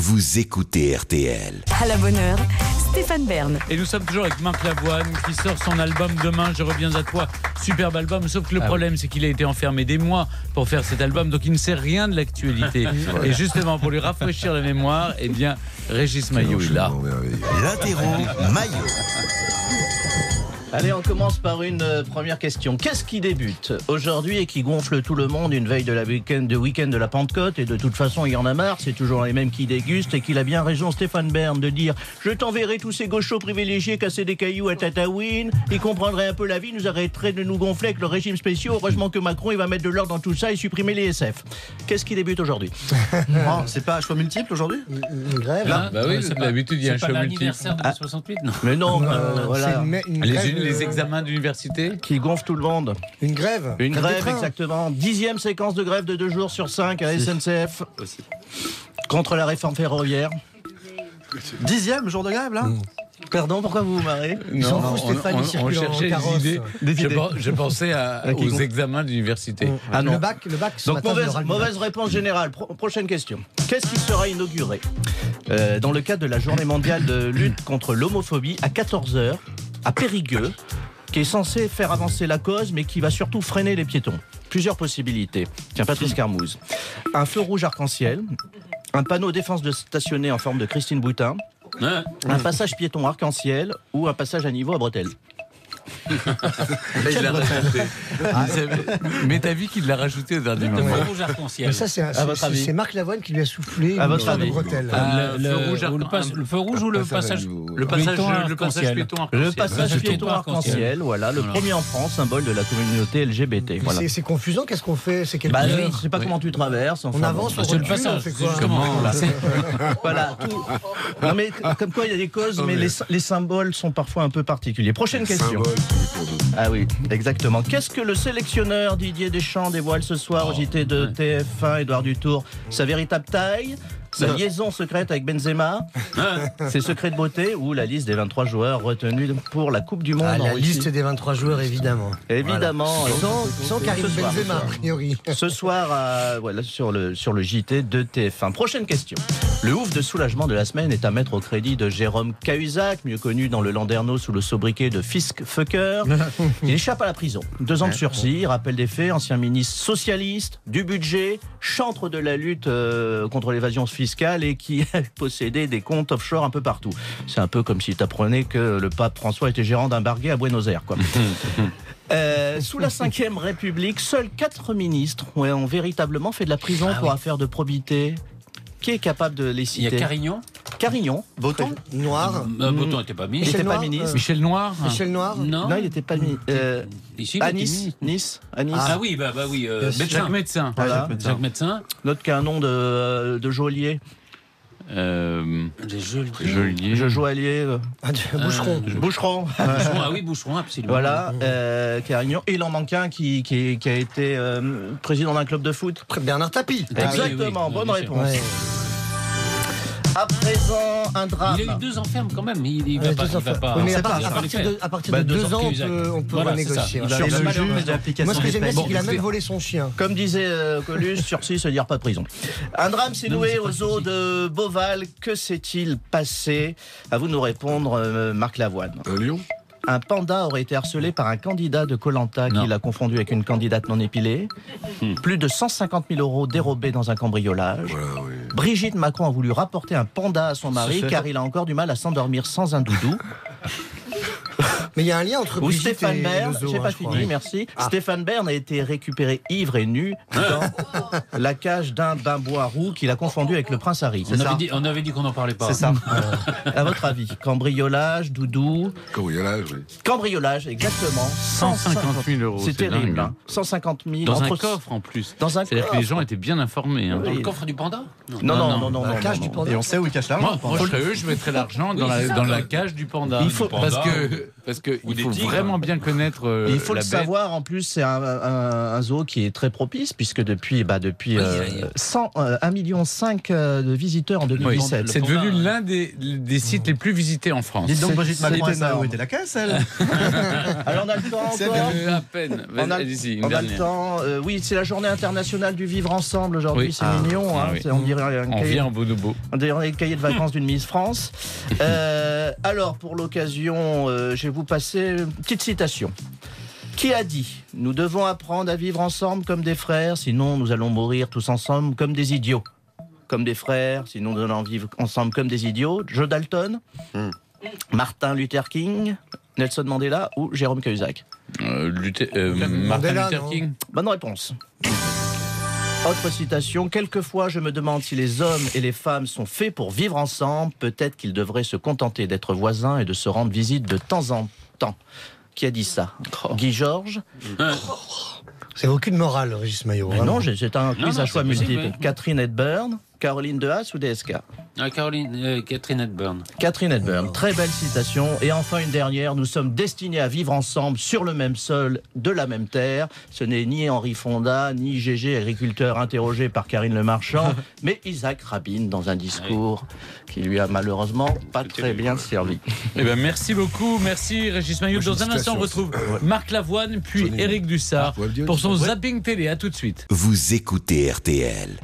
vous écoutez RTL. À la bonne heure, Stéphane Bern. Et nous sommes toujours avec Marc Lavoine qui sort son album demain, Je reviens à toi, superbe album, sauf que le problème c'est qu'il a été enfermé des mois pour faire cet album, donc il ne sait rien de l'actualité. Et justement pour lui rafraîchir la mémoire, eh bien Régis Maillot est là. L'apéro Maillot. Allez, on commence par une première question. Qu'est-ce qui débute aujourd'hui et qui gonfle tout le monde une veille de week-end de la Pentecôte? Et de toute façon, il y en a marre, c'est toujours les mêmes qui dégustent. Et qu'il a bien raison, Stéphane Bern, de dire « Je t'enverrai tous ces gauchos privilégiés casser des cailloux à Tataouine. Ils comprendraient un peu la vie, nous arrêteraient de nous gonfler avec le régime spécial. Heureusement que Macron, il va mettre de l'ordre dans tout ça et supprimer les SF. » Qu'est-ce qui débute aujourd'hui? C'est pas un choix multiple aujourd'hui? Une grève? Bah oui, d'habitude il y a un show multiple. L'anniversaire de 68, non? Mais non, voilà. Les examens d'université Qui gonfle tout le monde. Une grève? Une grève, exactement. 10e séquence de grève de 2 jours sur 5 à la SNCF. Contre la réforme ferroviaire. 10e jour de grève là? Pardon, pourquoi vous vous marrez? Non, on cherchait des idées. Je pensais aux examens d'université. Ah non. Le bac Donc mauvaise réponse générale. Prochaine question. Qu'est-ce qui sera inauguré dans le cadre de la journée mondiale de lutte contre l'homophobie à 14h à Périgueux, qui est censé faire avancer la cause, mais qui va surtout freiner les piétons? Plusieurs possibilités. Tiens, Patrice Carmouze. Un feu rouge arc-en-ciel, un panneau défense de stationner en forme de Christine Boutin, un passage piéton arc-en-ciel ou un passage à niveau à bretelles. Il l'a rajouté. Mais t'as vu qu'il l'a rajouté au dernier moment. Le rouge arc-en-ciel. Mais ça, c'est Marc Lavoine qui lui a soufflé À votre avis. de bretelle. Le feu rouge ou le passage piéton arc-en-ciel. Le passage piéton arc-en-ciel, voilà, le premier en France, symbole de la communauté LGBT. Voilà. C'est confusant, qu'est-ce qu'on fait? C'est quelle Bah, couleur? je sais pas comment tu traverses. Enfin, On avance, on c'est le recule, passage, on fait quoi? Voilà. Tout. Non mais comme quoi il y a des causes, mais les symboles sont parfois un peu particuliers. Prochaine question. Ah oui, exactement. Qu'est-ce que le sélectionneur Didier Deschamps dévoile ce soir au JT de TF1, Édouard Dutour? Sa véritable taille? Sa liaison secrète avec Benzema? Ses secrets de beauté? Ou la liste des 23 joueurs retenus pour la Coupe du Monde en La Russie? liste des 23 joueurs, évidemment. Évidemment. Sans Karim Benzema, a priori. Ce soir, voilà, sur le JT de TF1. Prochaine question. Le ouf de soulagement de la semaine est à mettre au crédit de Jérôme Cahuzac, mieux connu dans le Landerneau sous le sobriquet de Fisk Fucker. Il échappe à la prison. 2 ans de sursis, rappel des faits, ancien ministre socialiste, du budget, chantre de la lutte contre l'évasion fiscale et qui a possédé des comptes offshore un peu partout. C'est un peu comme si tu apprenais que le pape François était gérant d'un barguet à Buenos Aires, quoi. Sous la 5e République, seuls 4 ministres ont véritablement fait de la prison pour affaire de probité. Qui est capable de les citer? Il y a Carignon. Carignon. Breton. Noir. Breton n'était pas Il ministre. n'était pas Noir, ministre. Michel Noir. Michel Noir. Non, Non, il n'était pas ministre. Ici, il À était Nice. ministre. Nice. À Nice. Ah oui, bah oui. Jacques Médecin. Voilà. Jacques Médecin. L'autre qui a un nom de geôlier. Les Geôlier. Joaillier. Boucheron. Boucheron. Ah oui, Boucheron, absolument. Voilà. Carignon. Et il en manque un qui a été président d'un club de foot. Bernard Tapie. Exactement. oui, Bonne bien sûr. réponse. Ouais. À présent, un drame. Il a eu 2 enfermes quand même, mais il va pas. Oui, mais C'est pas- à partir de 2 ans, on peut Voilà, renégocier. c'est ça. Sur le Malheureusement. juge d'application Moi, ce que des j'aime bien, peines. c'est qu'il a même volé son chien. Comme disait Coluche, sursis, se dire pas de prison. Un drame s'est Non, mais noué c'est pas aux eaux sursis. de Beauval. Que s'est-il passé? À vous de nous répondre, Marc Lavoine. Lyon. Un panda aurait été harcelé par un candidat de Koh-Lanta qui Non. l'a confondu avec une candidate non épilée. Plus de 150 000 € dérobés dans un cambriolage. Voilà, oui. Brigitte Macron a voulu rapporter un panda à son mari car il a encore du mal à s'endormir sans un doudou. Mais il y a un lien entre Ou Brigitte Stéphane et Bern, le zoo, j'ai pas je crois. fini, merci. Stéphane Bern a été récupéré ivre et nu dans la cage d'un bain-bois roux qu'il a confondu avec le prince Harry. On avait dit qu'on n'en parlait pas. C'est ça. À votre avis, cambriolage, doudou, Cambriolage, oui. cambriolage, exactement. 150 000 €. C'est terrible. Hein. 150 000 Dans un entre- coffre en plus. Dans un C'est-à-dire que les gens étaient bien informés. Hein. Dans le coffre du panda? Non. La cage du panda. Et on sait où il cache l'argent. Moi je serais eux, je mettrais l'argent dans la cage du panda. Il faut- Parce que Parce qu'il Ou des faut tigres. vraiment bien connaître Il faut la le bête. savoir, en plus, c'est un zoo qui est très propice, puisque depuis 1,5 million de visiteurs en Oui, 2017. c'est devenu l'un des sites les plus visités en France. Dites donc, Brigitte C'est Macron, elle énorme. savait où était la caisse, elle. Alors, on a le temps encore À peine. On a, Allez-y, une on a le dernière. temps. Oui, c'est la journée internationale du vivre ensemble aujourd'hui. Oui. C'est mignon. Ah Hein. oui. On dirait un On cahier, vient en bonobo. on dirait un cahier de vacances d'une Miss France. Alors, pour l'occasion, je vais vous passer une petite citation. Qui a dit « Nous devons apprendre à vivre ensemble comme des frères, sinon nous allons mourir tous ensemble comme des idiots. » Comme des frères, sinon nous allons vivre ensemble comme des idiots. Joe Dalton, Martin Luther King, Nelson Mandela ou Jérôme Cahuzac. Martin Mandela, Luther non King. Bonne réponse. Autre citation. Quelquefois, je me demande si les hommes et les femmes sont faits pour vivre ensemble. Peut-être qu'ils devraient se contenter d'être voisins et de se rendre visite de temps en temps. Qui a dit ça Guy Georges. C'est aucune morale, Régis Maillot. Mais vraiment. non, c'est un quiz non, à choix c'est possible, multiples. oui. Catherine Hepburn, Caroline Dehaas ou DSK Catherine Hepburn. Catherine Hepburn, très belle citation. Et enfin une dernière, nous sommes destinés à vivre ensemble sur le même sol, de la même terre. Ce n'est ni Henri Fonda, ni Gégé, agriculteur interrogé par Karine Le Marchand, mais Isaac Rabin dans un discours qui lui a malheureusement pas très bien servi. Eh ben, merci beaucoup, merci Régis Maillot. Dans un instant, on retrouve Marc Lavoine, puis Éric Dussard pour son zapping télé. À tout de suite. Vous écoutez RTL.